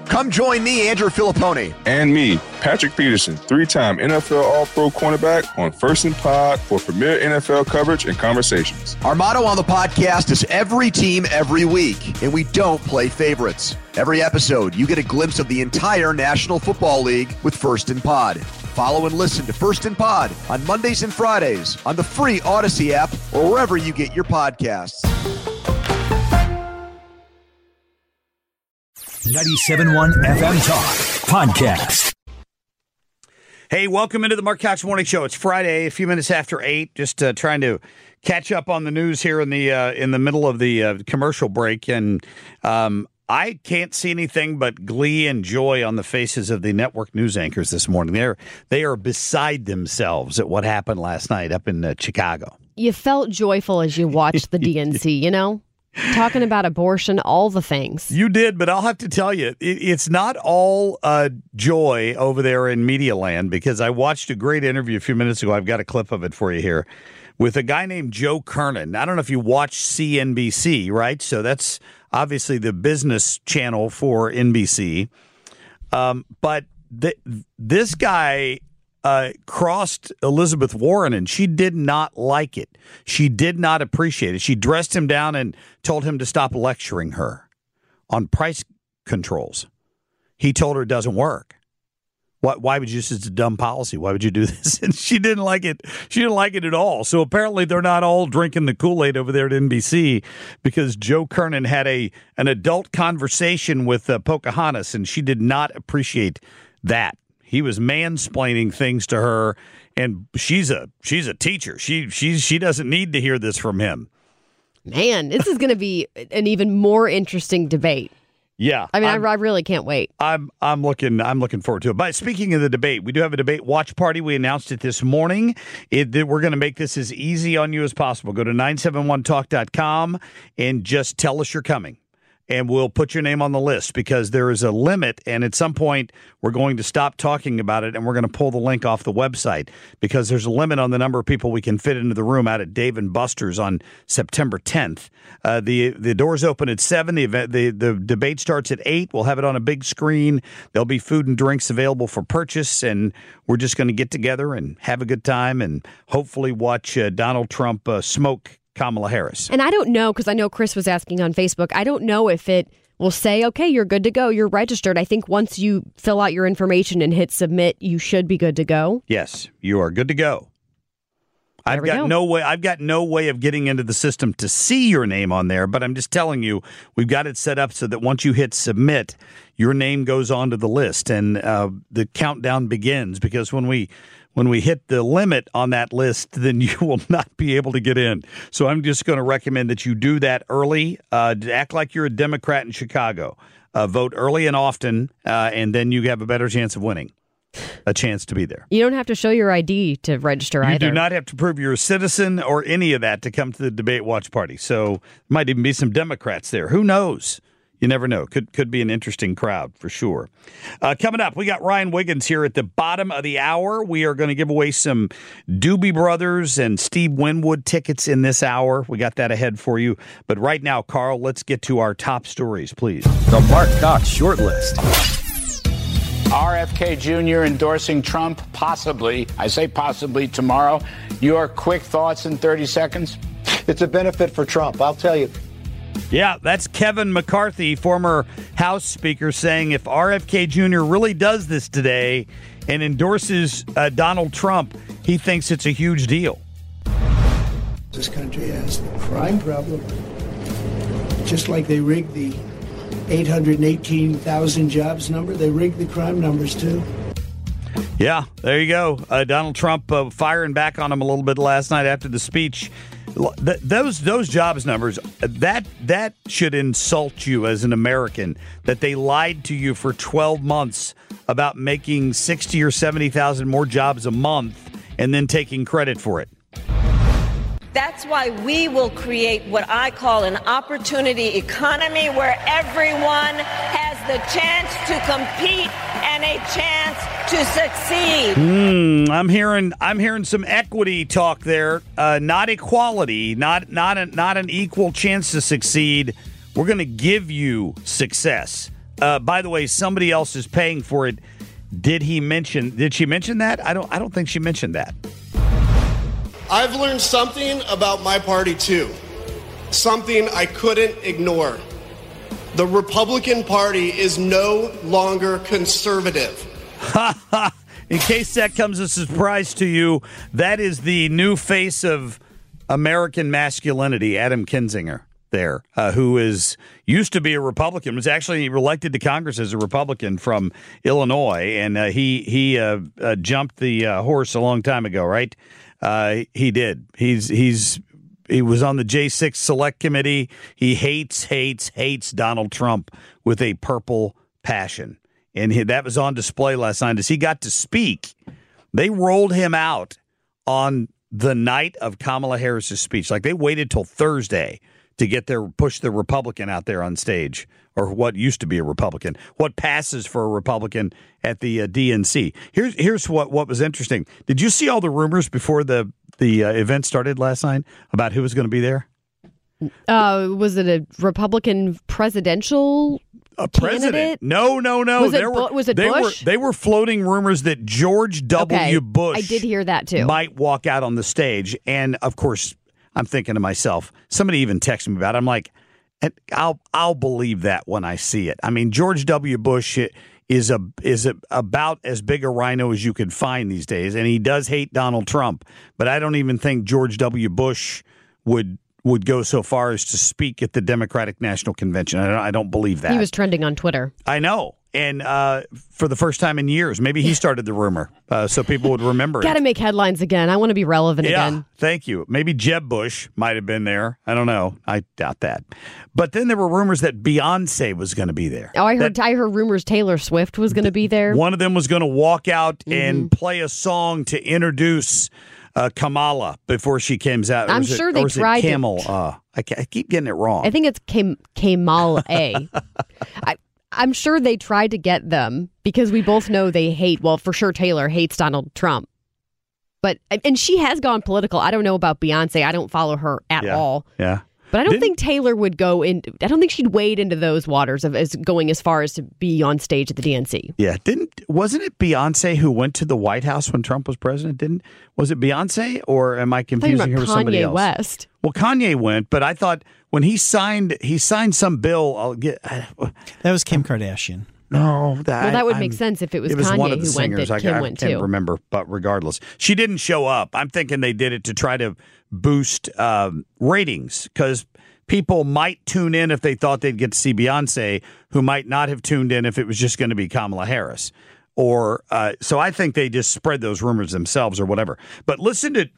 Come join me, Andrew Filipponi. And me, Patrick Peterson, 3-time NFL All-Pro cornerback on First and Pod for premier NFL coverage and conversations. Our motto on the podcast is every team, every week, and we don't play favorites. Every episode, you get a glimpse of the entire National Football League with First and Pod. Follow and listen to First and Pod on Mondays and Fridays on the free Odyssey app or wherever you get your podcasts. 97.1 FM Talk Podcast. Hey, welcome into the Mark Cox Morning Show. It's Friday, a few minutes after 8. Just trying to catch up on the news here in the middle of the commercial break, and I can't see anything but glee and joy on the faces of the network news anchors this morning. They are beside themselves at what happened last night up in Chicago. You felt joyful as you watched the DNC, you know? Talking about abortion, all the things. You did, but I'll have to tell you, it's not all joy over there in Media Land, because I watched a great interview a few minutes ago. I've got a clip of it for you here with a guy named Joe Kernan. I don't know if you watch CNBC, right? So that's obviously the business channel for NBC. But this guy crossed Elizabeth Warren, and she did not like it. She did not appreciate it. She dressed him down and told him to stop lecturing her on price controls. He told her it doesn't work. Why would you? It's a dumb policy. Why would you do this? And she didn't like it. She didn't like it at all. So apparently they're not all drinking the Kool-Aid over there at NBC, because Joe Kernan had an adult conversation with Pocahontas, and she did not appreciate that. He was mansplaining things to her, and she's a teacher. She doesn't need to hear this from him. Man, this is going to be an even more interesting debate. Yeah, I mean, I really can't wait. I'm looking forward to it. But speaking of the debate, we do have a debate watch party. We announced it this morning. We're going to make this as easy on you as possible. Go to 971talk.com and just tell us you're coming, and we'll put your name on the list, because there is a limit, and at some point we're going to stop talking about it, and we're going to pull the link off the website, because there's a limit on the number of people we can fit into the room out at Dave & Buster's on September 10th. The doors open at 7. The debate starts at 8. We'll have it on a big screen. There'll be food and drinks available for purchase, and we're just going to get together and have a good time and hopefully watch Donald Trump smoke Kamala Harris. And I don't know, because I know Chris was asking on Facebook, I don't know if it will say, okay, you're good to go, you're registered. I think once you fill out your information and hit submit, you should be good to go. Yes, you are good to go. I've got no way of getting into the system to see your name on there, but I'm just telling you, we've got it set up so that once you hit submit, your name goes onto the list, and the countdown begins, because when we hit the limit on that list, then you will not be able to get in. So I'm just going to recommend that you do that early. Act like you're a Democrat in Chicago. Vote early and often, and then you have a better chance of winning. A chance to be there. You don't have to show your ID to register either. You do not have to prove you're a citizen or any of that to come to the debate watch party. So there might even be some Democrats there. Who knows? You never know. Could be an interesting crowd for sure. Coming up, we got Ryan Wiggins here at the bottom of the hour. We are going to give away some Doobie Brothers and Steve Winwood tickets in this hour. We got that ahead for you. But right now, Carl, let's get to our top stories, please. The Mark Cox Shortlist. RFK Jr. endorsing Trump, possibly, I say possibly, tomorrow. Your quick thoughts in 30 seconds? It's a benefit for Trump, I'll tell you. Yeah, that's Kevin McCarthy, former House Speaker, saying if RFK Jr. really does this today and endorses Donald Trump, he thinks it's a huge deal. This country has the crime problem, just like they rigged the 818,000 jobs number. They rigged the crime numbers, too. Yeah, there you go. Donald Trump firing back on him a little bit last night after the speech. Those jobs numbers, that should insult you as an American, that they lied to you for 12 months about making 60 or 70,000 more jobs a month and then taking credit for it. That's why we will create what I call an opportunity economy, where everyone has the chance to compete and a chance to succeed. I'm hearing some equity talk there, not equality, not an equal chance to succeed. We're going to give you success. by the way, somebody else is paying for it. Did she mention that? I don't think she mentioned that. I've learned something about my party, too. Something I couldn't ignore. The Republican Party is no longer conservative. In case that comes as a surprise to you, that is the new face of American masculinity, Adam Kinzinger there, who used to be a Republican, was actually elected to Congress as a Republican from Illinois, and he jumped the horse a long time ago, right? He did. He was on the J6 Select Committee. He hates Donald Trump with a purple passion. And that was on display last night as he got to speak. They rolled him out on the night of Kamala Harris's speech. Like, they waited till Thursday to push the Republican out there on stage, or what used to be a Republican, what passes for a Republican at the DNC. Here's what was interesting. Did you see all the rumors before the event started last night about who was going to be there? Was it a Republican presidential president? Candidate? No. Was it Bush? They were floating rumors that George W. Bush, I did hear that too, might walk out on the stage. And of course, I'm thinking to myself, somebody even texted me about it. I'm like, I'll believe that when I see it. I mean, George W. Bush is about as big a rhino as you could find these days, and he does hate Donald Trump. But I don't even think George W. Bush would go so far as to speak at the Democratic National Convention. I don't believe that. He was trending on Twitter. I know. And for the first time in years, maybe he started the rumor so people would remember it. Got to make headlines again. I want to be relevant again. Thank you. Maybe Jeb Bush might have been there. I don't know. I doubt that. But then there were rumors that Beyonce was going to be there. Oh, I heard rumors Taylor Swift was going to be there. One of them was going to walk out and play a song to introduce Kamala before she comes out. I'm sure they tried Camel. I keep getting it wrong. I think it's Kamala. I'm sure they tried to get them because we both know they hate, well, for sure Taylor hates Donald Trump. And she has gone political. I don't know about Beyonce. I don't follow her at all. Yeah. But I don't think Taylor would go in. I don't think she'd wade into those waters of as going as far as to be on stage at the DNC. Yeah. Wasn't it Beyonce who went to the White House when Trump was president? Was it Beyonce, or am I confusing her with somebody else? Kanye West. Well, Kanye went, but I thought when he signed some bill. That was Kim Kardashian. No, that would make sense if it was Kanye one of the who singers. went. That Kim went too. I can't remember, but regardless, she didn't show up. I'm thinking they did it to try to boost ratings because people might tune in if they thought they'd get to see Beyonce, who might not have tuned in if it was just going to be Kamala Harris. Or so I think they just spread those rumors themselves or whatever. But listen to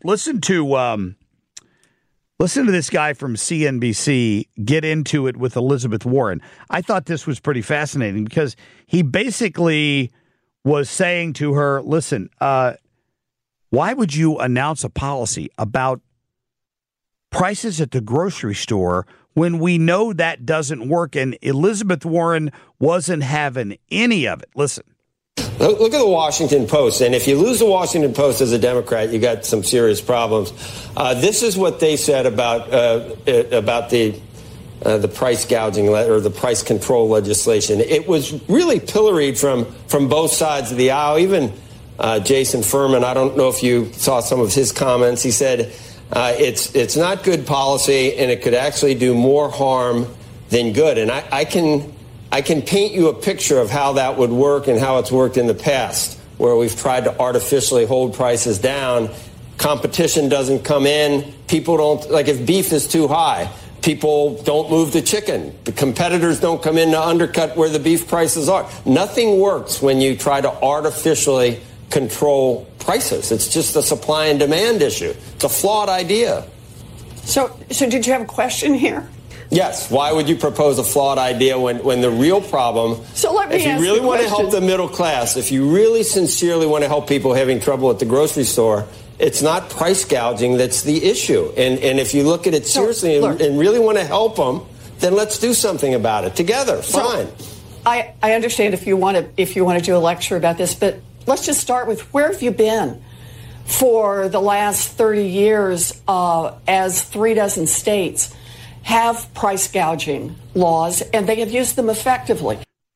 this guy from CNBC get into it with Elizabeth Warren. I thought this was pretty fascinating because he basically was saying to her, listen, why would you announce a policy about prices at the grocery store when we know that doesn't work? And Elizabeth Warren wasn't having any of it. Listen. Look at the Washington Post, and if you lose the Washington Post as a Democrat, you got some serious problems. This is what they said about the price gouging or the price control legislation. It was really pilloried from both sides of the aisle. Even Jason Furman, I don't know if you saw some of his comments. He said it's not good policy, and it could actually do more harm than good. And I can paint you a picture of how that would work and how it's worked in the past, where we've tried to artificially hold prices down. Competition doesn't come in. People don't, like if beef is too high, people don't move the chicken. The competitors don't come in to undercut where the beef prices are. Nothing works when you try to artificially control prices. It's just a supply and demand issue. It's a flawed idea. So did you have a question here? Yes. Why would you propose a flawed idea when the real problem, if you really want to help the middle class, if you really sincerely want to help people having trouble at the grocery store, it's not price gouging that's the issue. And if you look at it seriously and really want to help them, then let's do something about it together. Fine. I understand if you want to do a lecture about this, but let's just start with where have you been for the last 30 years as 36 states have price gouging laws, and they have used them effectively.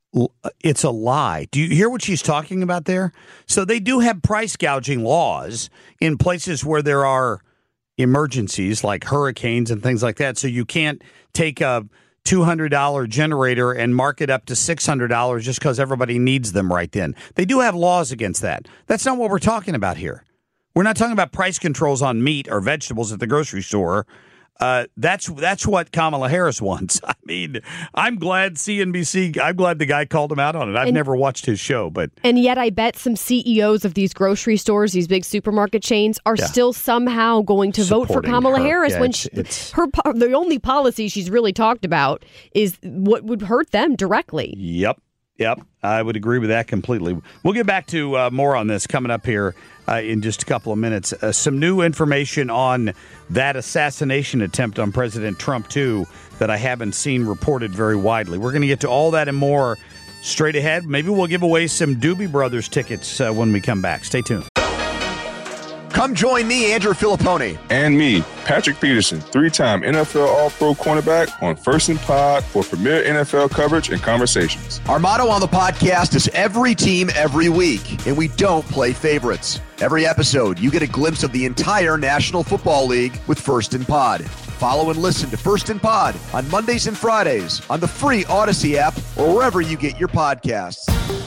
it's a lie. Do you hear what she's talking about there? So they do have price gouging laws in places where there are emergencies like hurricanes and things like that. So you can't take a $200 generator and mark it up to $600 just because everybody needs them right then. They do have laws against that. That's not what we're talking about here. We're not talking about price controls on meat or vegetables at the grocery store. That's what Kamala Harris wants. I mean, I'm glad I'm glad the guy called him out on it. I've never watched his show, but. And yet I bet some CEOs of these grocery stores, these big supermarket chains, are still somehow going to vote for Kamala Harris when the only policy she's really talked about is what would hurt them directly. Yep. I would agree with that completely. We'll get back to more on this coming up here in just a couple of minutes. Some new information on that assassination attempt on President Trump, too, that I haven't seen reported very widely. We're going to get to all that and more straight ahead. Maybe we'll give away some Doobie Brothers tickets when we come back. Stay tuned. Come join me, Andrew Filippone. And me, Patrick Peterson, 3-time NFL All-Pro cornerback on First and Pod for premier NFL coverage and conversations. Our motto on the podcast is every team, every week, and we don't play favorites. Every episode, you get a glimpse of the entire National Football League with First and Pod. Follow and listen to First and Pod on Mondays and Fridays on the free Odyssey app or wherever you get your podcasts.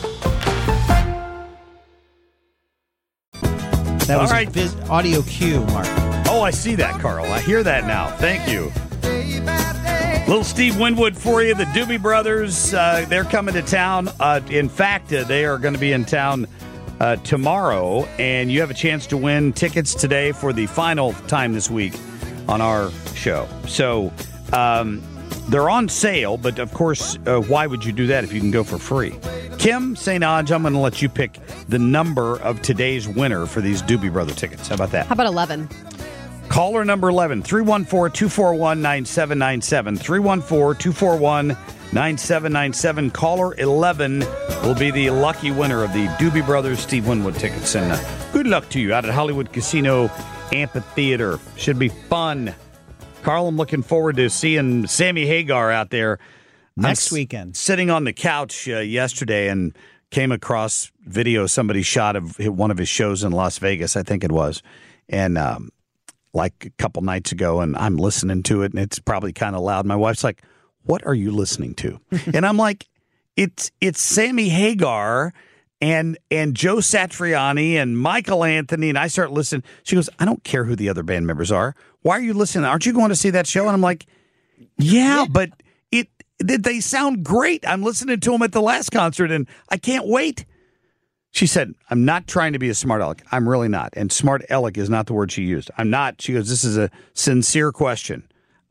That was all right. Audio cue, Mark. Oh, I see that, Carl. I hear that now. Thank you. Little Steve Winwood for you. The Doobie Brothers, they're coming to town. In fact, they are going to be in town tomorrow, and you have a chance to win tickets today for the final time this week on our show. So they're on sale, but of course, why would you do that if you can go for free? Kim St. Onge, I'm going to let you pick the number of today's winner for these Doobie Brother tickets. How about that? How about 11? Caller number 11, 314-241-9797. 314-241-9797. Caller 11 will be the lucky winner of the Doobie Brothers Steve Winwood tickets. And good luck to you out at Hollywood Casino Amphitheater. Should be fun. Carl, I'm looking forward to seeing Sammy Hagar out there next weekend. Sitting on the couch yesterday and came across video somebody shot of one of his shows in Las Vegas, I think it was, and like a couple nights ago, and I'm listening to it, and it's probably kind of loud. My wife's like, "What are you listening to?" And I'm like, "It's Sammy Hagar and Joe Satriani and Michael Anthony," and I start listening. She goes, "I don't care who the other band members are. Why are you listening? Aren't you going to see that show?" And I'm like, "Yeah, but they sound great. I'm listening to them at the last concert, and I can't wait." She said, "I'm not trying to be a smart aleck. I'm really not." And smart aleck is not the word she used. I'm not. She goes, "This is a sincere question.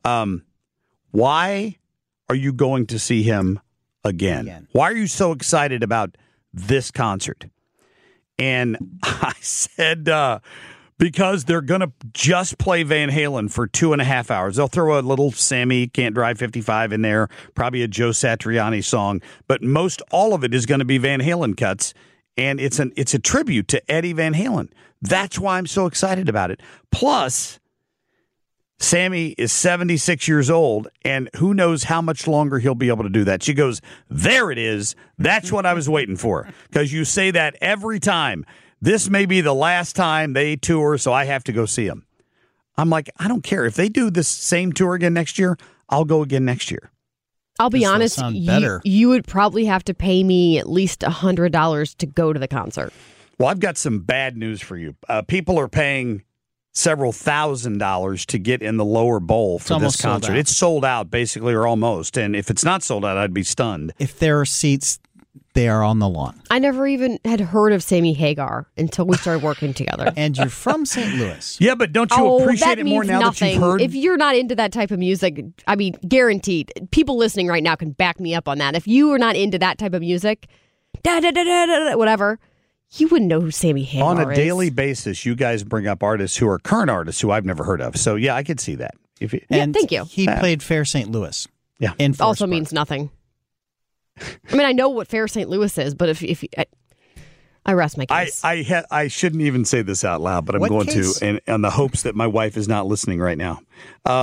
Why are you going to see him again? Why are you so excited about this concert?" And I said, because they're going to just play Van Halen for 2.5 hours. They'll throw a little Sammy Can't Drive 55 in there, probably a Joe Satriani song, but most all of it is going to be Van Halen cuts, and it's a tribute to Eddie Van Halen. That's why I'm so excited about it. Plus, Sammy is 76 years old, and who knows how much longer he'll be able to do that. She goes, "There it is. That's what I was waiting for," because you say that every time. This may be the last time they tour, so I have to go see them. I'm like, I don't care. If they do this same tour again next year, I'll go again next year. I'll be honest, you would probably have to pay me at least $100 to go to the concert. Well, I've got some bad news for you. People are paying several $1,000s to get in the lower bowl for this concert. It's sold out, basically, or almost. And if it's not sold out, I'd be stunned. If there are seats, they are on the lawn. I never even had heard of Sammy Hagar until we started working together. And you're from St. Louis. Yeah, but don't you appreciate it more now that you've heard? If you're not into that type of music, I mean, guaranteed, people listening right now can back me up on that. If you are not into that type of music, whatever, you wouldn't know who Sammy Hagar is. On a daily basis, you guys bring up artists who are current artists who I've never heard of. So, yeah, I could see that. Thank you. He played Fair St. Louis. Yeah. Also means nothing. I mean, I know what Fair St. Louis is, but if I rest my case. I shouldn't even say this out loud, but I'm going to, and on the hopes that my wife is not listening right now.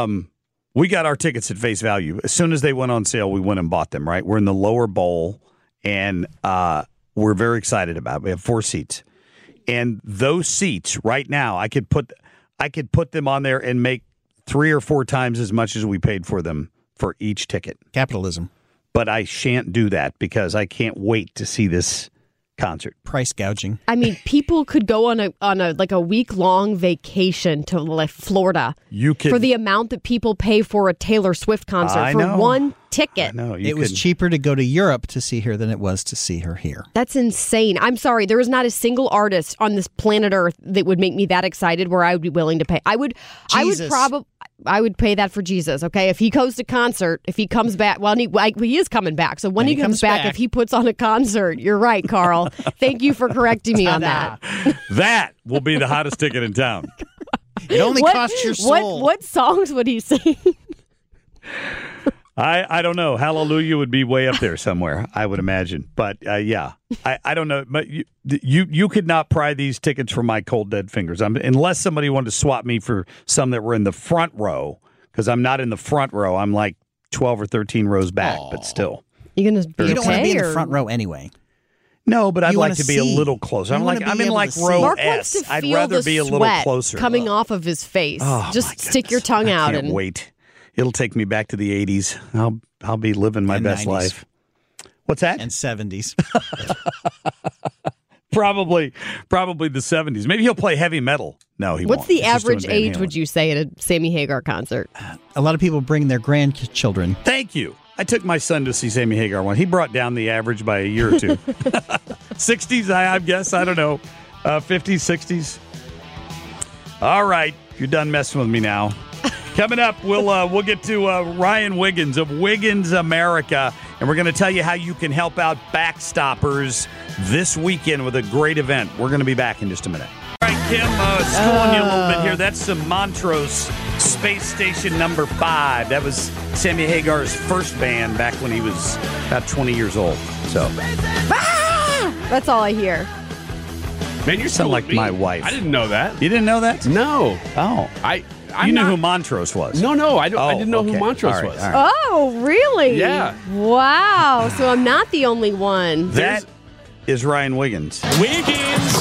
We got our tickets at face value. As soon as they went on sale, we went and bought them, right? We're in the lower bowl, and we're very excited about it. We have 4 seats. And those seats right now, I could put them on there and make 3 or 4 times as much as we paid for them for each ticket. Capitalism. But I shan't do that because I can't wait to see this concert. Price gouging. I mean, people could go on a week-long vacation to like Florida for the amount that people pay for a Taylor Swift concert one ticket. It was cheaper to go to Europe to see her than it was to see her here. That's insane. I'm sorry. There is not a single artist on this planet Earth that would make me that excited where I would be willing to pay. I would pay that for Jesus, okay? If he goes to concert, if he comes back, well, he is coming back. So when he comes back, if he puts on a concert, you're right, Carl. Thank you for correcting me on that. That will be the hottest ticket in town. It only costs your soul. What songs would he sing? I don't know. Hallelujah would be way up there somewhere, I would imagine. But yeah, I don't know. But you could not pry these tickets from my cold dead fingers, unless somebody wanted to swap me for some that were in the front row. Because I'm not in the front row. I'm like 12 or 13 rows back, but still. You don't want to be in the front row anyway. No, but I'd like to be a little closer. I'm in like row Mark S. wants to I'd feel rather the be a little sweat closer. coming off of his face. Just stick your tongue out I can't wait. It'll take me back to the 80s. I'll be living my best 90s. life. What's that? And 70s. Probably the 70s. Maybe he'll play heavy metal. No, he won't. What's the He's just average doing Van age, Halen. would you say, at a Sammy Hagar concert? A lot of people bring their grandchildren. Thank you. I took my son to see Sammy Hagar one. He brought down the average by a year or two. 60s, I guess. I don't know. 50s, 60s. All right. You're done messing with me now. Coming up, we'll get to Ryan Wiggins of Wiggins America, and we're going to tell you how you can help out Backstoppers this weekend with a great event. We're going to be back in just a minute. All right, Kim, schooling you a little bit here. That's some Montrose Space Station number 5. That was Sammy Hagar's first band back when he was about 20 years old. So That's all I hear. Man, you sound like my wife. I didn't know that. You didn't know that? No. Oh. You knew who Montrose was? No, I didn't know who Montrose was. All right. Oh, really? Yeah. Wow. So I'm not the only one. That is Ryan Wiggins. Wiggins!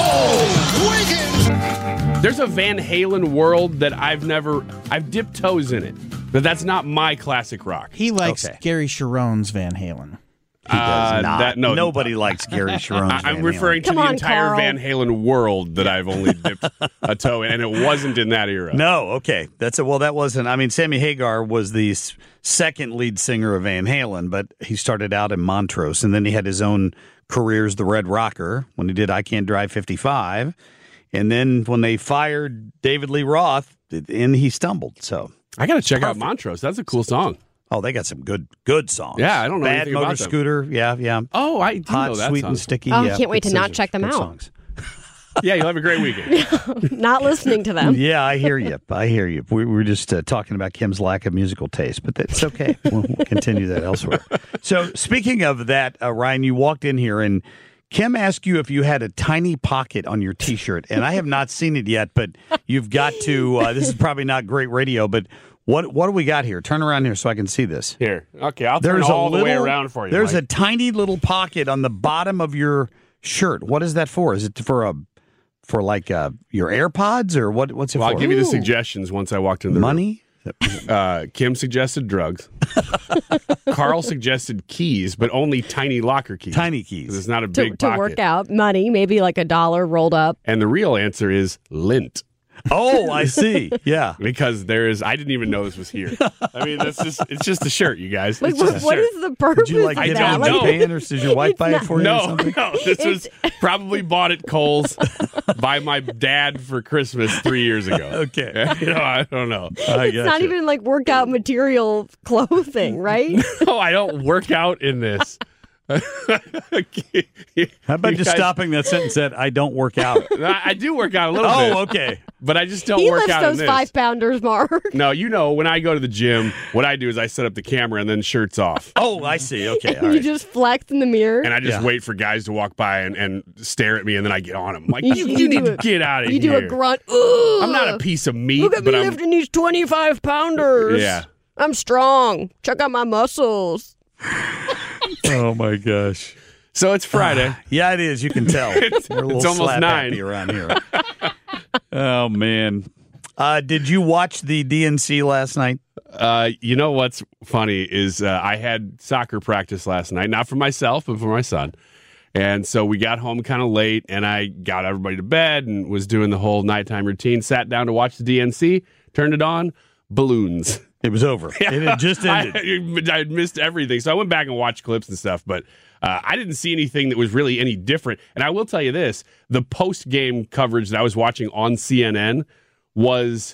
Wiggins! There's a Van Halen world that I've dipped toes in it, but that's not my classic rock. He likes Gary Sharon's Van Halen. He does not. Nobody likes Gary Sharon's Van I'm referring to Come the on, entire Carl. Van Halen world that I've only dipped a toe in, and it wasn't in that era. No, okay. That wasn't. I mean, Sammy Hagar was the second lead singer of Van Halen, but he started out in Montrose, and then he had his own career as the Red Rocker when he did I Can't Drive 55. And then when they fired David Lee Roth, and he stumbled. So I got to check out Montrose. That's a cool song. Oh, they got some good songs. Yeah, I don't know Bad anything Motor about them. Scooter, yeah. Oh, I do Hot, know that Sweet, song. and Sticky. Oh, yeah, I can't wait good to not scissors, check them good out. songs. Yeah, you'll have a great weekend. Not listening to them. Yeah, I hear you. We were just talking about Kim's lack of musical taste, but that's okay. We'll continue that elsewhere. So speaking of that, Ryan, you walked in here and Kim asked you if you had a tiny pocket on your T-shirt, and I have not seen it yet, but you've got to. This is probably not great radio, but what do we got here? Turn around here so I can see this. Here, okay, I'll turn all the way around for you. There's Mike. a tiny little pocket on the bottom of your shirt. What is that for? Is it for your AirPods or what's it for? I'll give you the suggestions once I walked in the money. room. Kim suggested drugs. Carl suggested keys, but only tiny locker keys. Tiny keys. 'Cause it's not a big To pocket. work out money, maybe like $1 rolled up. And the real answer is lint. Oh, I see. Yeah. Because I didn't even know this was here. I mean, it's just a shirt, you guys. Like, It's just a what shirt. is the purpose Did you of get that? it don't in know. Japan, or did your wife buy it for you or No, something? this was probably bought at Kohl's by my dad for Christmas 3 years ago. Okay. I don't know. It's not even like workout material clothing, right? No, I don't work out in this. How about just stopping that sentence at I don't work out? I do work out a little bit. Oh, okay. But I just don't He work lifts out in those this. 5-pounders, Mark. No, when I go to the gym, what I do is I set up the camera and then shirts off. Oh, I see. Okay. All You right. just flex in the mirror. And I just Yeah. wait for guys to walk by and stare at me, and then I get on them. Like, You you need do to get out of You here. do a grunt. Ugh. I'm not a piece of meat, Look at me but I'm... lifting these 25-pounders. Yeah. I'm strong. Check out my muscles. Oh, my gosh. So it's Friday. Yeah, it is. You can tell. It's We're a little almost slap 9 happy around here. Oh, man. Did you watch the DNC last night? You know what's funny is I had soccer practice last night, not for myself, but for my son. And so we got home kind of late, and I got everybody to bed and was doing the whole nighttime routine, sat down to watch the DNC, turned it on, balloons. It was over. Yeah. It had just ended. I had missed everything. So I went back and watched clips and stuff, but I didn't see anything that was really any different. And I will tell you this, the post-game coverage that I was watching on CNN was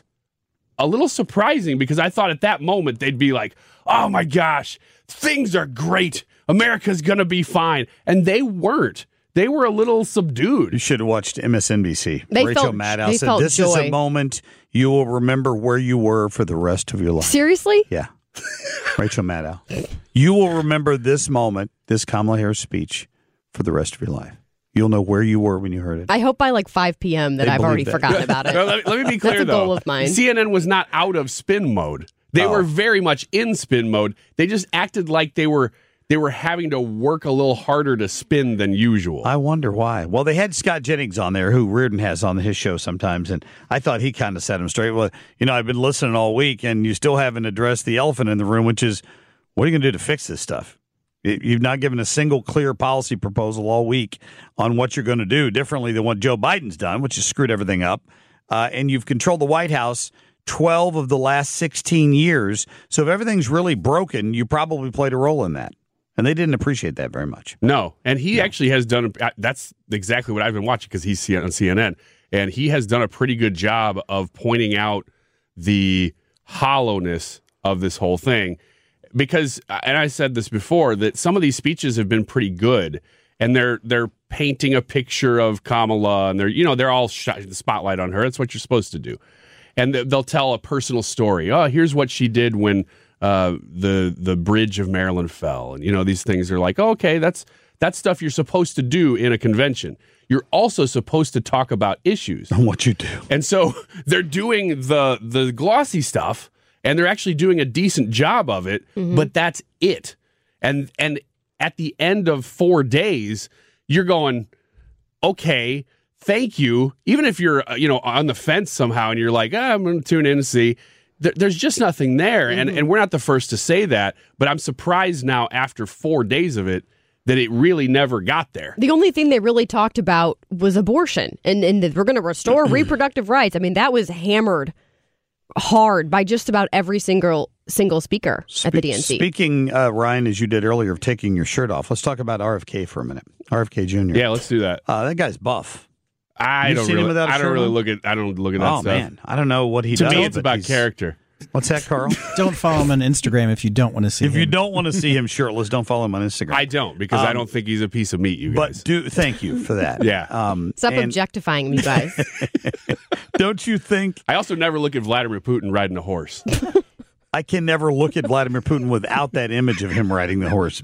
a little surprising because I thought at that moment they'd be like, oh my gosh, things are great. America's going to be fine. And they weren't. They were a little subdued. You should have watched MSNBC. They Rachel felt- Maddow they said, felt this is joy. a moment you will remember where you were for the rest of your life. Seriously? Yeah. Rachel Maddow. You will remember this moment, this Kamala Harris speech, for the rest of your life. You'll know where you were when you heard it. I hope by like 5 p.m. that They I've already believe that. forgotten about it. Well, let me be clear, That's a though. goal of mine. CNN was not out of spin mode. They were very much in spin mode. They just acted like they were having to work a little harder to spin than usual. I wonder why. Well, they had Scott Jennings on there, who Reardon has on his show sometimes, and I thought he kind of set him straight. Well, I've been listening all week, and you still haven't addressed the elephant in the room, which is, what are you going to do to fix this stuff? You've not given a single clear policy proposal all week on what you're going to do differently than what Joe Biden's done, which has screwed everything up. And you've controlled the White House 12 of the last 16 years. So if everything's really broken, you probably played a role in that. And they didn't appreciate that very much. No, and he actually has done, that's exactly what I've been watching because he's on CNN, and he has done a pretty good job of pointing out the hollowness of this whole thing. Because, and I said this before, that some of these speeches have been pretty good, and they're painting a picture of Kamala, and they're all shining the spotlight on her. That's what you're supposed to do. And they'll tell a personal story. Oh, here's what she did when the bridge of Maryland fell, and these things are like, oh, okay, that's stuff you're supposed to do in a convention. You're also supposed to talk about issues and what you do. And so they're doing the glossy stuff, and they're actually doing a decent job of it, but that's it. And at the end of 4 days, you're going, okay, thank you. Even if you're on the fence somehow, and you're like, I'm going to tune in and see. There's just nothing there, and we're not the first to say that, but I'm surprised now after 4 days of it that it really never got there. The only thing they really talked about was abortion, and that we're going to restore reproductive rights. I mean, that was hammered hard by just about every single speaker at the DNC. Speaking, Ryan, as you did earlier, of taking your shirt off, let's talk about RFK for a minute. RFK Jr. Yeah, let's do that. That guy's buff. I don't really look at that Oh, stuff. man. I don't know what he To does. me, it's but about he's- character. What's that, Carl? Don't follow him on Instagram if you don't want to see him. If you don't want to see him shirtless, don't follow him on Instagram. I don't, because I don't think he's a piece of meat, you guys. But thank you for that. Yeah. Stop objectifying me, guys. Don't you think? I also never look at Vladimir Putin riding a horse. I can never look at Vladimir Putin without that image of him riding the horse.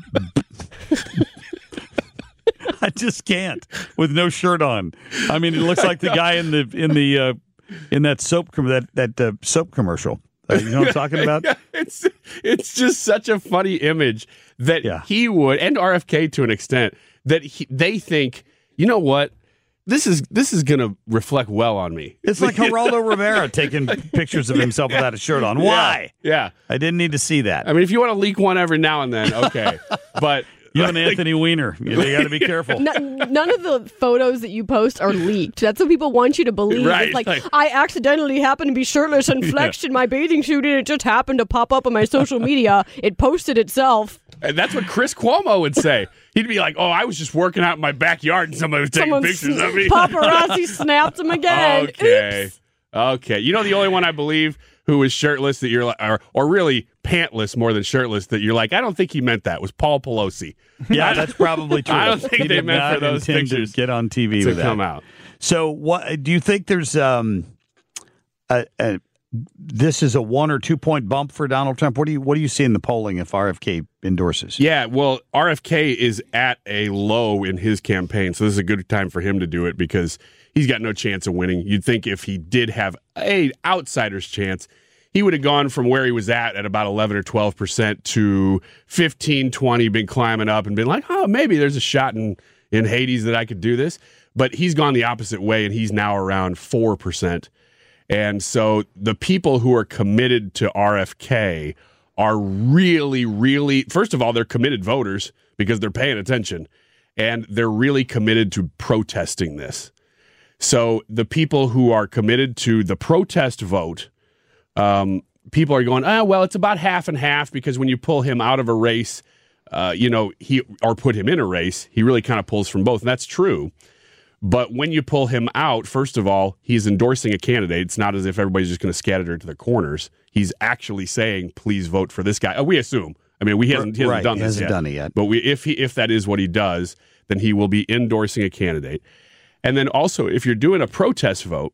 I just can't with no shirt on. I mean, it looks like the guy in that soap that soap commercial. You know what I'm talking about? It's just such a funny image that he would, and RFK to an extent, that they think, you know what, this is going to reflect well on me. It's like Geraldo Rivera taking pictures of himself without a shirt on. Why? Yeah. I didn't need to see that. I mean, if you want to leak one every now and then, okay. But you and Anthony Weiner, you got to be careful. None of the photos that you post are leaked. That's what people want you to believe. Right, It's like, like- I accidentally happened to be shirtless and flexed in my bathing suit, and it just happened to pop up on my social media. It posted itself. And that's what Chris Cuomo would say. He'd be like, oh, I was just working out in my backyard and somebody was taking Someone pictures of me. Paparazzi snapped him again. Okay. Oops. Okay. You know the only one I believe who was shirtless that you're like, or really pantless more than shirtless that you're like, I don't think he meant that, was Paul Pelosi. Yeah, that's probably true. I don't think He they did meant not for those intend to pictures get on TV to with that. come out. So, what do you think? There's this is a 1 or 2 point bump for Donald Trump. What do you see in the polling if RFK endorses? Yeah, well, RFK is at a low in his campaign, so this is a good time for him to do it because he's got no chance of winning. You'd think if he did have a outsider's chance, he would have gone from where he was at about 11 or 12% to 15, 20, been climbing up and been like, oh, maybe there's a shot in Hades that I could do this. But he's gone the opposite way, and he's now around 4%. And so the people who are committed to RFK are really, really, first of all, they're committed voters because they're paying attention, and they're really committed to protesting this. So the people who are committed to the protest vote, people are going, oh, well, it's about half and half because when you pull him out of a race, or put him in a race, he really kind of pulls from both. And that's true. But when you pull him out, first of all, he's endorsing a candidate. It's not as if everybody's just going to scatter to the corners. He's actually saying, please vote for this guy. We assume. I mean, he hasn't done this yet. Done it yet. But if that is what he does, then he will be endorsing a candidate. And then also, if you're doing a protest vote,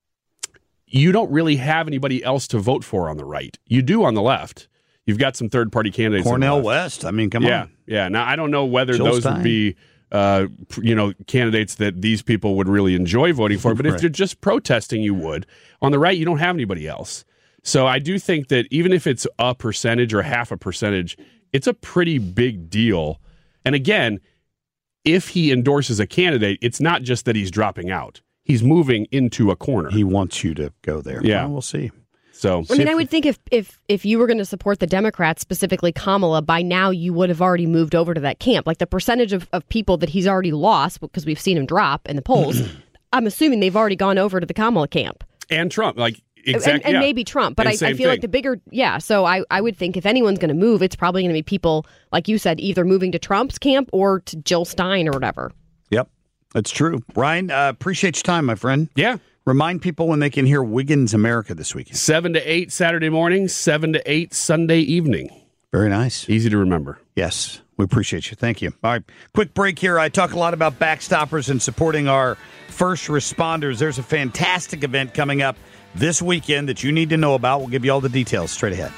you don't really have anybody else to vote for on the right. You do on the left. You've got some third-party candidates. Cornel West. I mean, come on. Yeah. Now, I don't know whether Jill those Stein. would be candidates that these people would really enjoy voting for. But if you're just protesting, you would. On the right, you don't have anybody else. So I do think that even if it's a percentage or half a percentage, it's a pretty big deal. And again, if he endorses a candidate, it's not just that he's dropping out. He's moving into a corner. He wants you to go there. Yeah. Well, we'll see. So I mean, I would think if you were going to support the Democrats, specifically Kamala, by now you would have already moved over to that camp. Like the percentage of people that he's already lost, because we've seen him drop in the polls, I'm assuming they've already gone over to the Kamala camp. And Trump, exactly. And maybe Trump. But I feel like the bigger, so I would think if anyone's going to move, it's probably going to be people, like you said, either moving to Trump's camp or to Jill Stein or whatever. Yep, that's true. Ryan, appreciate your time, my friend. Yeah. Remind people when they can hear Wiggins America this weekend. 7 to 8 Saturday morning, 7 to 8 Sunday evening. Very nice. Easy to remember. Yes, we appreciate you. Thank you. All right, quick break here. I talk a lot about backstoppers and supporting our first responders. There's a fantastic event coming up this weekend that you need to know about. We'll give you all the details straight ahead.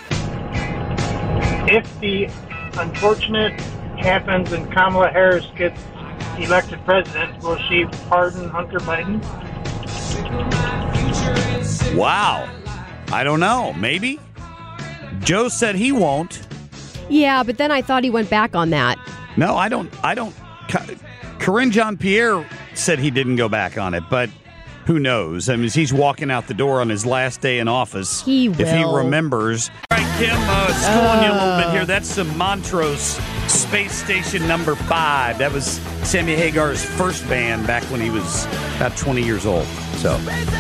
If the unfortunate happens and Kamala Harris gets elected president, will she pardon Hunter Biden? Wow. I don't know. Maybe. Joe said he won't. Yeah, but then I thought he went back on that. No, I don't. Karine Jean-Pierre said he didn't go back on it, but who knows? I mean, he's walking out the door on his last day in office. He will. If he remembers. All right, Kim, schooling you a little bit here. That's some Montrose Space Station number 5. That was Sammy Hagar's first band back when he was about 20 years old. So,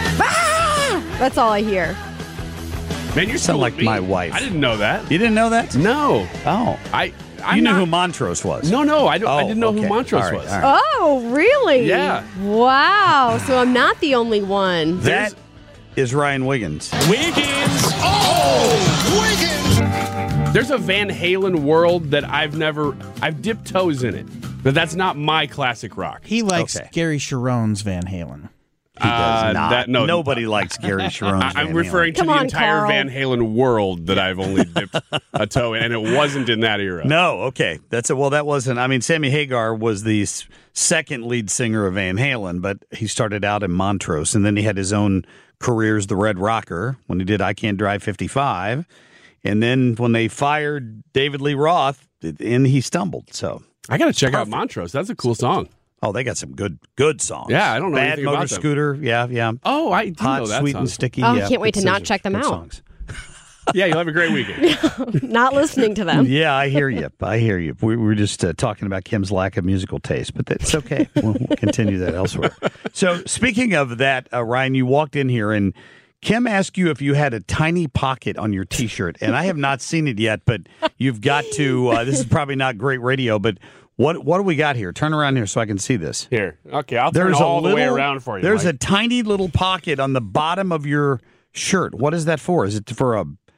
That's all I hear. Man, you sound like my wife. I didn't know that. You didn't know that? No. Oh. You knew who Montrose was? No, I didn't know who Montrose was. All right. Oh, really? Yeah. Wow. So I'm not the only one. That is Ryan Wiggins. Wiggins! Oh! Wiggins! There's a Van Halen world that I've dipped toes in it. But that's not my classic rock. He likes Gary Sharon's Van Halen. He does not. Nobody likes Gary Sharon's Van I'm referring Halen. to the entire Van Halen world that I've only dipped a toe in, and it wasn't in that era. No, okay. Well, that wasn't. I mean, Sammy Hagar was the second lead singer of Van Halen, but he started out in Montrose, and then he had his own career as the Red Rocker when he did I Can't Drive 55. And then when they fired David Lee Roth, and he stumbled. So I got to check out Montrose. That's a cool song. Oh, they got some good songs. Yeah, I don't know Bad anything Motor about them. Scooter, yeah. Oh, I do Hot, know that Sweet, song. and Sticky. Oh, yeah. I can't wait to not check them Good out. songs. Yeah, you'll have a great weekend. Not listening to them. Yeah, I hear you. We were just talking about Kim's lack of musical taste, but that's okay. We'll continue that elsewhere. So, speaking of that, Ryan, you walked in here and Kim asked you if you had a tiny pocket on your T-shirt, and I have not seen it yet, but you've got to. This is probably not great radio, but what do we got here? Turn around here so I can see this. Here, okay, I'll turn all the way around for you. There's Mike. a tiny little pocket on the bottom of your shirt. What is that for? Is it for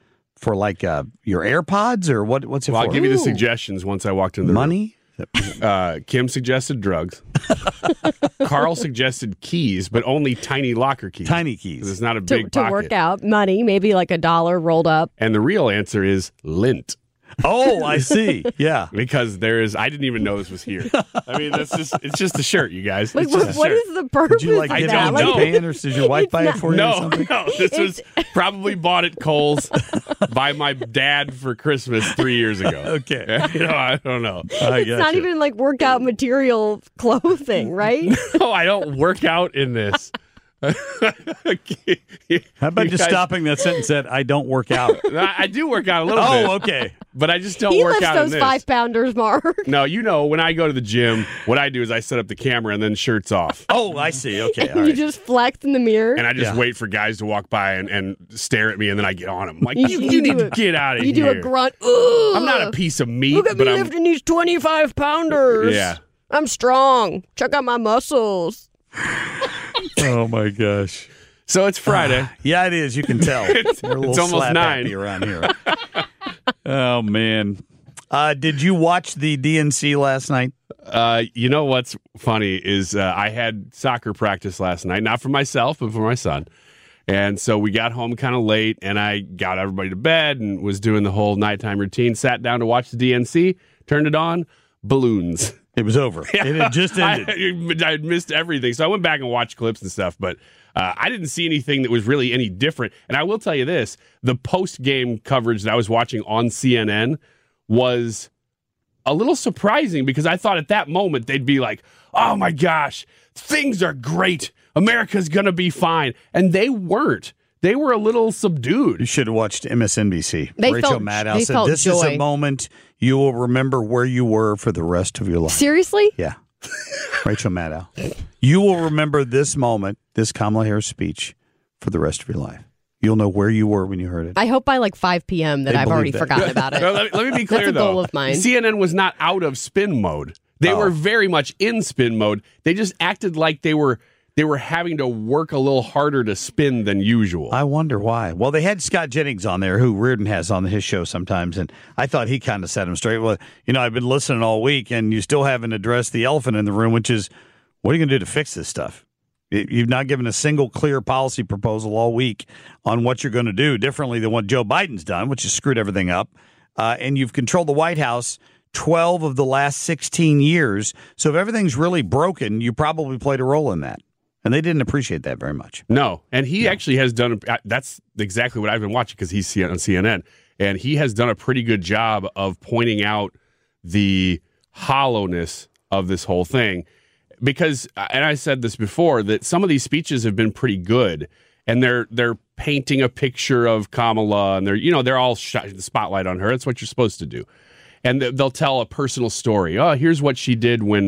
your AirPods or what's it for? I'll give you the suggestions once I walked in the money. Kim suggested drugs. Carl suggested keys, but only tiny locker keys. Tiny keys. It's not a big to pocket. work out money, maybe like $1 rolled up. And the real answer is lint. Oh, I see. Yeah. Because I didn't even know this was here. I mean, it's just a shirt, you guys. Like, It's just a what shirt. is the purpose Did you like of get that? it in Like, Japan, or did your wife buy it for you or something? No, this was probably bought at Kohl's by my dad for Christmas 3 years ago. Okay. I don't know. it's not even like workout material clothing, right? No, I don't work out in this. How about You just guys- stopping that sentence at "I don't work out"? I do work out a little bit. Oh, okay. But I just don't He work lifts out in those this. 5-pounders, Mark. No, when I go to the gym, what I do is I set up the camera and then shirts off. Oh, I see. Okay, all You right. just flex in the mirror. And I just Yeah. wait for guys to walk by and stare at me, and then I get on them. Like, You you do need to it. get out of You here. do a grunt. Ugh. I'm not a piece of meat, Look at but me I'm. lifting these 25-pounders. Yeah. I'm strong. Check out my muscles. Oh my gosh. So it's Friday. Yeah, it is. You can tell. We're a little It's almost slap 9 happy around here. Oh man. Did you watch the DNC last night? You know what's funny is I had soccer practice last night, not for myself, but for my son. And so we got home kind of late, and I got everybody to bed and was doing the whole nighttime routine, sat down to watch the DNC, turned it on, balloons. It was over. It had just ended. I missed everything. So I went back and watched clips and stuff, but I didn't see anything that was really any different. And I will tell you this, the post-game coverage that I was watching on CNN was a little surprising because I thought at that moment they'd be like, oh my gosh, things are great. America's going to be fine. And they weren't. They were a little subdued. You should have watched MSNBC. They Rachel felt- Maddow they said, felt "This is a joy." moment you will remember where you were for the rest of your life." Seriously? Yeah. Rachel Maddow. You will remember this moment, this Kamala Harris speech, for the rest of your life. You'll know where you were when you heard it. I hope by like 5 p.m. that They I've already believe that. forgotten about it. Well, let me be clear, That's a though. goal of mine. CNN was not out of spin mode. They were very much in spin mode. They just acted like they were having to work a little harder to spin than usual. I wonder why. Well, they had Scott Jennings on there, who Reardon has on his show sometimes, and I thought he kind of set him straight. Well, I've been listening all week, and you still haven't addressed the elephant in the room, which is, what are you going to do to fix this stuff? You've not given a single clear policy proposal all week on what you're going to do differently than what Joe Biden's done, which has screwed everything up. And you've controlled the White House 12 of the last 16 years. So if everything's really broken, you probably played a role in that. And they didn't appreciate that very much. No, and he actually has done. That's exactly what I've been watching because he's on CNN, and he has done a pretty good job of pointing out the hollowness of this whole thing. Because, and I said this before, that some of these speeches have been pretty good, and they're painting a picture of Kamala, and they're all shining the spotlight on her. That's what you're supposed to do, and they'll tell a personal story. Oh, here's what she did when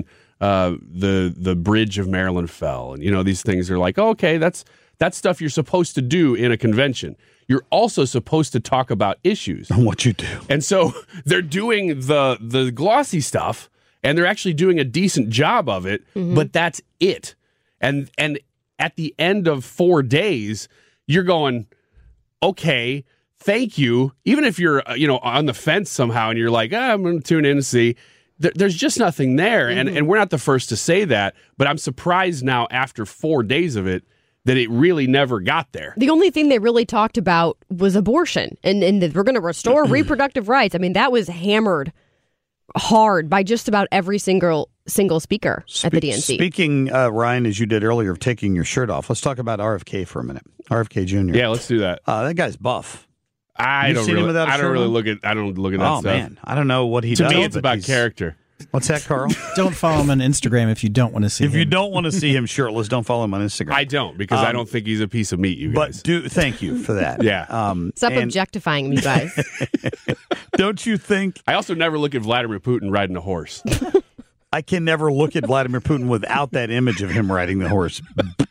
the bridge of Maryland fell, and these things are like, oh, okay, that's stuff you're supposed to do in a convention. You're also supposed to talk about issues and what you do, and so they're doing the glossy stuff. And they're actually doing a decent job of it, but that's it. And at the end of 4 days, you're going, okay, thank you. Even if you're on the fence somehow and you're like, I'm going to tune in and see. There's just nothing there. And we're not the first to say that, but I'm surprised now after 4 days of it that it really never got there. The only thing they really talked about was abortion and that we're going to restore reproductive rights. I mean, that was hammered hard by just about every single speaker at the DNC. Speaking, Ryan, as you did earlier, of taking your shirt off, let's talk about RFK for a minute. RFK Jr. Yeah, let's do that. That guy's buff. I don't really look at that Oh, stuff. Man, I don't know what he to does. me, it's but about he's- character. What's that, Carl? Don't follow him on Instagram if you don't want to see him. If you don't want to see him shirtless, don't follow him on Instagram. I don't, because I don't think he's a piece of meat, you guys. But thank you for that. Yeah. Stop objectifying him, you guys. Don't you think? I also never look at Vladimir Putin riding a horse. I can never look at Vladimir Putin without that image of him riding the horse.